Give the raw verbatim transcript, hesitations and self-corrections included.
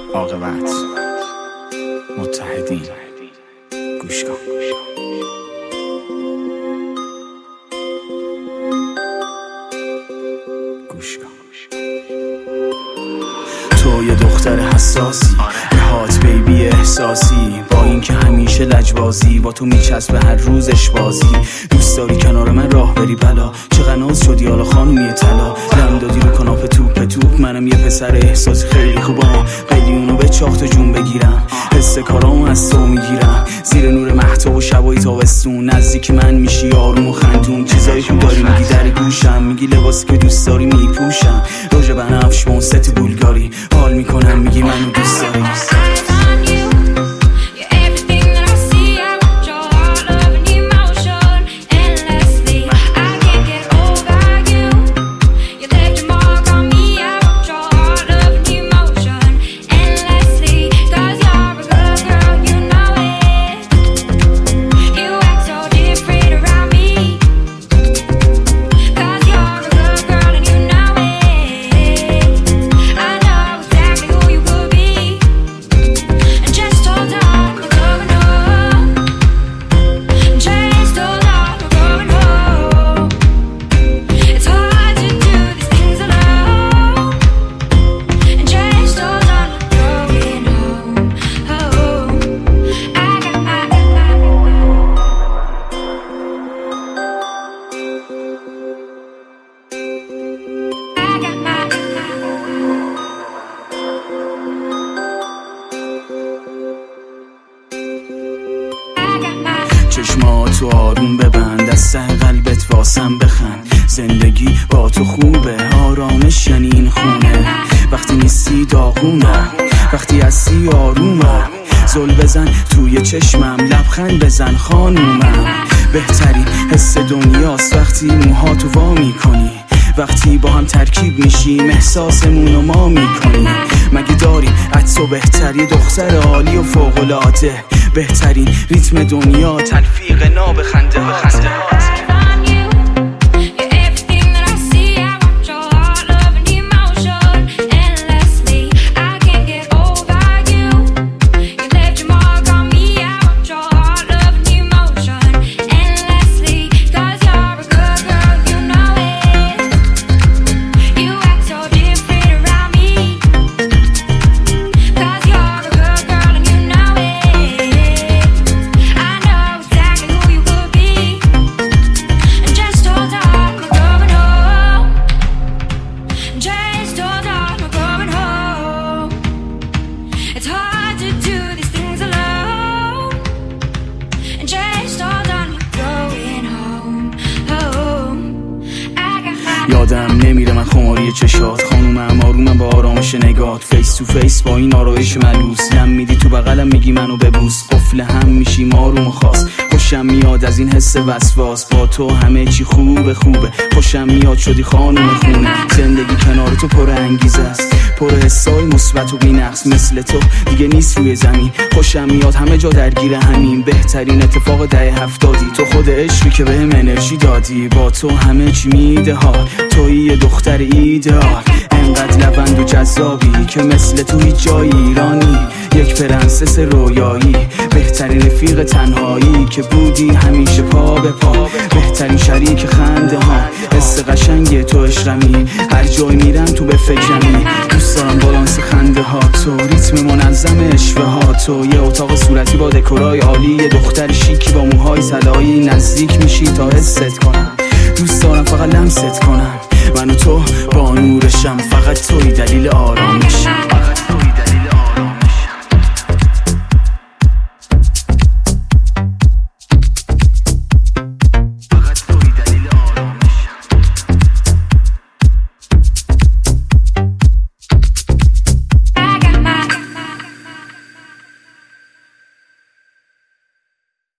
عاقبت متحدین. گوش کن. گوش کن. تو یه دختر حساسی، یه هات بیبی احساسی، با اینکه همیشه لجبازی، با تو میچسبه هر روزش بازی. دوست داری کنار من راه بری بلا، چقدر ناز شدی حالا خانومی طلا. لم دادی رو کناپ توپ توپ، منم یه پسر احساسی خیلی خوبم، خیلی اونو به چاخت و جون بگیرم. حس کارامو از تو میگیرم، زیر نور مهتاب و شبای تابستون نزدیک من میشی آروم و خندون. چیزایی خوب داری میگی در گوشم، میگی لباسی که دوست داری میپوشم. روژ بنفش با اون ست بولگاری حال میکنم، میگی منو دوست داری. چشماتو آروم ببند، از ته قلبت واسم بخند. زندگی با تو خوبه، آرامش یعنی این خونه. وقتی نیستی داغونم، وقتی هستی آرومم. زل بزن توی چشمم، لبخند بزن خانومم. بهترین حس دنیاست وقتی موهاتو وا میکنی، وقتی با هم ترکیب میشیم احساسمونو ما میکنیم. مگه داریم از تو بهتری، دختر عالی و فوق‌العاده، بهترین ریتم دنیا، تلفیق ناب خنده خنده هات. یادم نمیره من خماری چشات، خانومم آرومم با آرامش نگات. فیس تو فیس با این آرایش ملوس، لم میدی تو بغلم میگی منو ببوس. قفل هم میشیم آروم و خاص، خوشم میاد از این حس وسواس. با تو همه چی خوبه خوبه، خوشم میاد شدی خانوم خونه. زندگی کنار تو پر انگیزه است، پر حسای مثبت و بی‌نقص. مثل تو دیگه نیست روی زمین، خوشم میاد همه جا درگیر همین. بهترین اتفاق ده هفتادی، تو خود عشقی که بهم انرژی دادی. با تو همه چی میده حال، توی یه دختر ایدئال. انقدر لبند و جذابی که مثل تو هیچ جای ایرانی. یک پرنسس رویایی، بهترین رفیق تنهایی که بودی همیشه پا به پا. بهترین شریک خنده ها، حس قشنگ تو عشقمی. هر جای میرم تو به فکرمی، دوست دارم بالانس خنده ها تو، ریتم منظم اشوه ها تو. یه اتاق صورتی با دکورای عالی، یه دختر شیکی با موهای طلایی. نزدیک میشی تا حست کنم، دوست دارم فقط لمست کنم. من و تو با نورشم، فقط توی دلیل آرامشم.